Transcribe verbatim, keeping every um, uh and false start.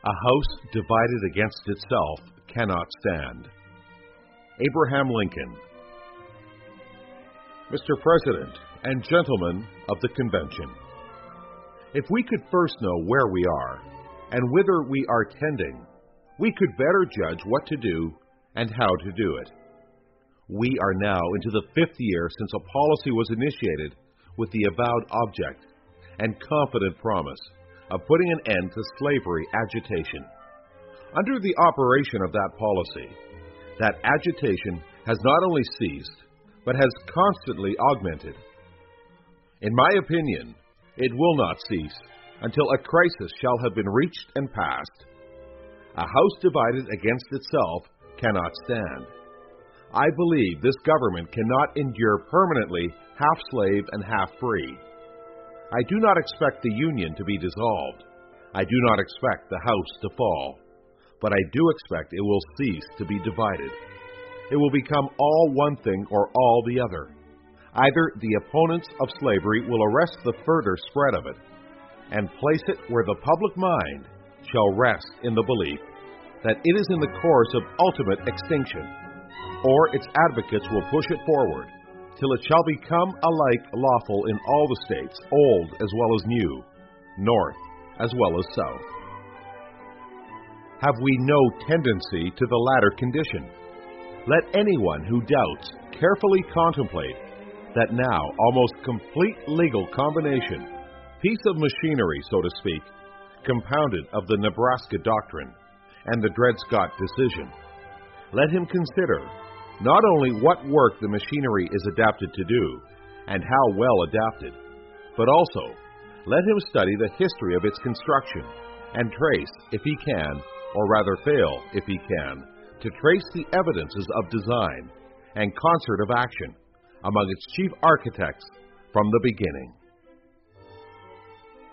A house divided against itself cannot stand. Abraham Lincoln. Mister President and gentlemen of the convention, if we could first know where we are and whither we are tending, we could better judge what to do and how to do it. We are now into the fifth year since a policy was initiated with the avowed object and confident promise of putting an end to slavery agitation. Under the operation of that policy, that agitation has not only ceased, but has constantly augmented. In my opinion, it will not cease until a crisis shall have been reached and passed. A house divided against itself cannot stand. I believe this government cannot endure permanently half slave and half free. I do not expect the Union to be dissolved. I do not expect the house to fall. But I do expect it will cease to be divided. It will become all one thing or all the other. Either the opponents of slavery will arrest the further spread of it and place it where the public mind shall rest in the belief that it is in the course of ultimate extinction, or its advocates will push it forward till it shall become alike lawful in all the states, old as well as new, north as well as south. Have we no tendency to the latter condition? Let anyone who doubts carefully contemplate that now almost complete legal combination, piece of machinery, so to speak, compounded of the Nebraska Doctrine and the Dred Scott decision. Let him consider not only what work the machinery is adapted to do, and how well adapted, but also let him study the history of its construction, and trace, if he can, or rather fail, if he can, to trace the evidences of design and concert of action among its chief architects from the beginning.